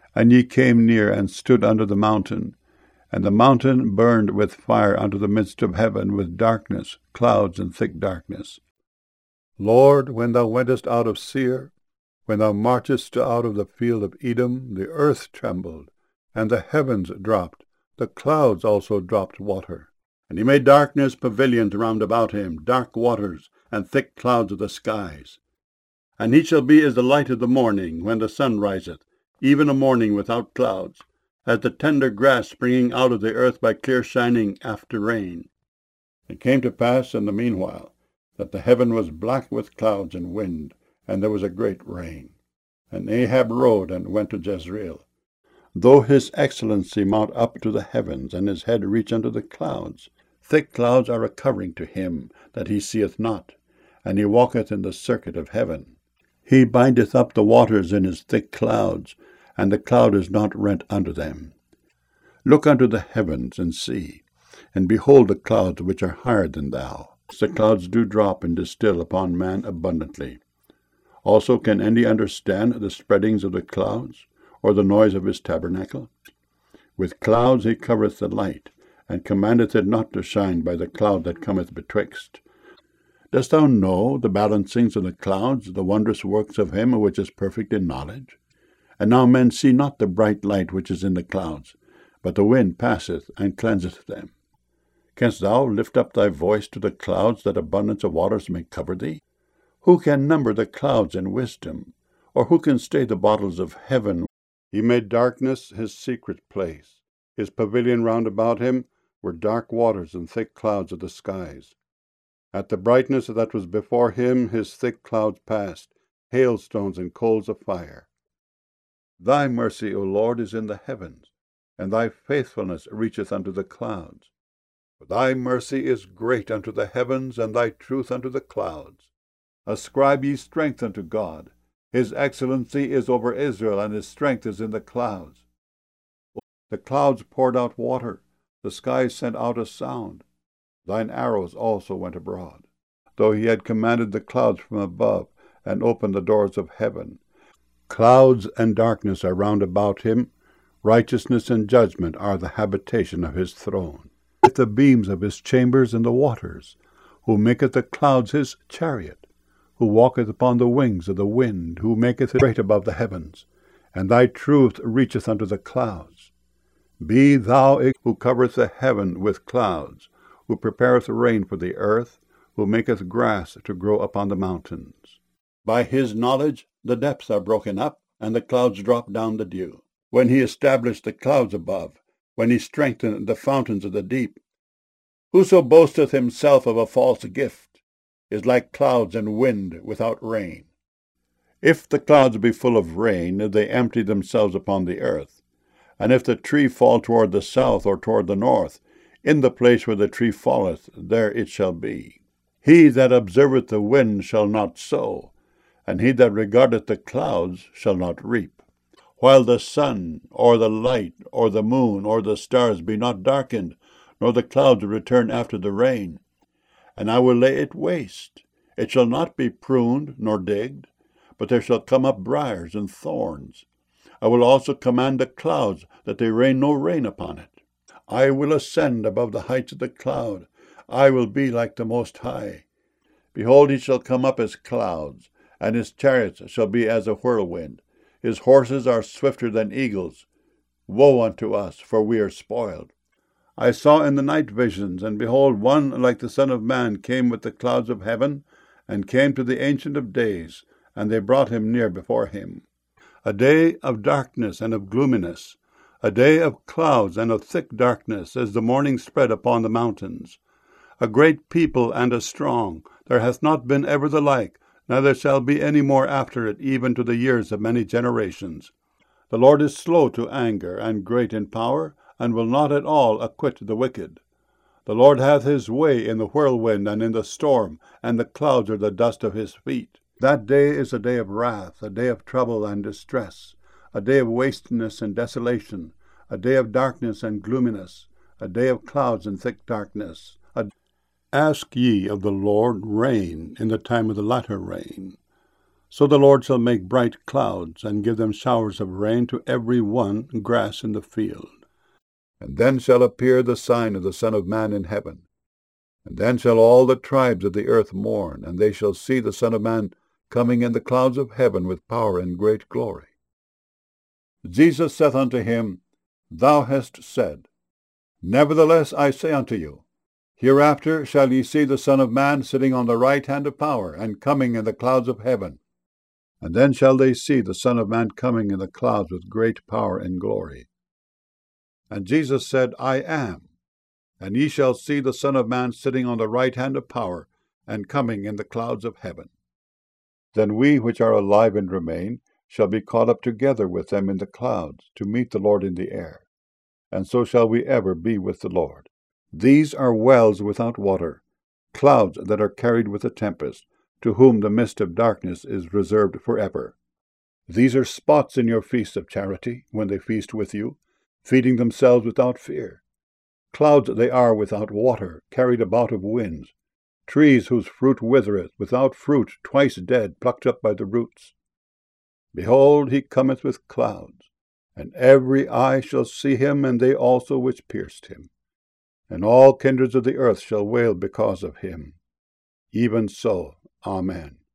And ye came near and stood under the mountain, and the mountain burned with fire unto the midst of heaven, with darkness, clouds, and thick darkness. Lord, when thou wentest out of Seir, when thou marchest out of the field of Edom, the earth trembled, and the heavens dropped, the clouds also dropped water. And he made darkness pavilions round about him, dark waters, and thick clouds of the skies. And he shall be as the light of the morning, when the sun riseth, even a morning without clouds, as the tender grass springing out of the earth by clear shining after rain. It came to pass in the meanwhile, that the heaven was black with clouds and wind, and there was a great rain. And Ahab rode and went to Jezreel. Though his excellency mount up to the heavens, and his head reach unto the clouds, thick clouds are a covering to him that he seeth not, and he walketh in the circuit of heaven. He bindeth up the waters in his thick clouds, and the cloud is not rent under them. Look unto the heavens, and see, and behold the clouds which are higher than thou. The clouds do drop and distill upon man abundantly. Also can any understand the spreadings of the clouds, or the noise of his tabernacle? With clouds he covereth the light, and commandeth it not to shine by the cloud that cometh betwixt. Dost thou know the balancings of the clouds, the wondrous works of him which is perfect in knowledge? And now men see not the bright light which is in the clouds, but the wind passeth and cleanseth them. Canst thou lift up thy voice to the clouds, that abundance of waters may cover thee? Who can number the clouds in wisdom, or who can stay the bottles of heaven? He made darkness his secret place. His pavilion round about him were dark waters and thick clouds of the skies. At the brightness that was before him his thick clouds passed, hailstones and coals of fire. Thy mercy, O Lord, is in the heavens, and thy faithfulness reacheth unto the clouds. For thy mercy is great unto the heavens, and thy truth unto the clouds. Ascribe ye strength unto God. His excellency is over Israel, and his strength is in the clouds. The clouds poured out water, the skies sent out a sound. Thine arrows also went abroad. Though he had commanded the clouds from above, and opened the doors of heaven. Clouds and darkness are round about him. Righteousness and judgment are the habitation of his throne. With the beams of his chambers in the waters, who maketh the clouds his chariot, who walketh upon the wings of the wind, who maketh it great above the heavens, and thy truth reacheth unto the clouds. Be thou who covereth the heaven with clouds, who prepareth rain for the earth, who maketh grass to grow upon the mountains. By his knowledge the depths are broken up, and the clouds drop down the dew. When he established the clouds above, when he strengthened the fountains of the deep. Whoso boasteth himself of a false gift is like clouds and wind without rain. If the clouds be full of rain, they empty themselves upon the earth. And if the tree fall toward the south or toward the north, in the place where the tree falleth, there it shall be. He that observeth the wind shall not sow, and he that regardeth the clouds shall not reap. While the sun, or the light, or the moon, or the stars be not darkened, nor the clouds return after the rain. And I will lay it waste. It shall not be pruned, nor digged, but there shall come up briars and thorns. I will also command the clouds, that they rain no rain upon it. I will ascend above the heights of the cloud. I will be like the Most High. Behold, he shall come up as clouds, and his chariots shall be as a whirlwind. His horses are swifter than eagles. Woe unto us, for we are spoiled. I saw in the night visions, and behold, one like the Son of Man came with the clouds of heaven, and came to the Ancient of Days, and they brought him near before him. A day of darkness and of gloominess, a day of clouds and of thick darkness, as the morning spread upon the mountains. A great people and a strong, there hath not been ever the like, neither shall be any more after it, even to the years of many generations. The Lord is slow to anger, and great in power, and will not at all acquit the wicked. The Lord hath his way in the whirlwind and in the storm, and the clouds are the dust of his feet. That day is a day of wrath, a day of trouble and distress, a day of wasteness and desolation, a day of darkness and gloominess, a day of clouds and thick darkness. Ask ye of the Lord rain in the time of the latter rain. So the Lord shall make bright clouds, and give them showers of rain to every one grass in the field. And then shall appear the sign of the Son of Man in heaven. And then shall all the tribes of the earth mourn, and they shall see the Son of Man coming in the clouds of heaven with power and great glory. Jesus saith unto him, Thou hast said, Nevertheless I say unto you, Hereafter shall ye see the Son of Man sitting on the right hand of power, and coming in the clouds of heaven. And then shall they see the Son of Man coming in the clouds with great power and glory. And Jesus said, I am. And ye shall see the Son of Man sitting on the right hand of power, and coming in the clouds of heaven. Then we which are alive and remain shall be caught up together with them in the clouds, to meet the Lord in the air. And so shall we ever be with the Lord. These are wells without water, clouds that are carried with a tempest, to whom the mist of darkness is reserved forever. These are spots in your feast of charity, when they feast with you, feeding themselves without fear. Clouds they are without water, carried about of winds, trees whose fruit withereth, without fruit, twice dead, plucked up by the roots. Behold, he cometh with clouds, and every eye shall see him, and they also which pierced him. And all kindreds of the earth shall wail because of him. Even so, Amen.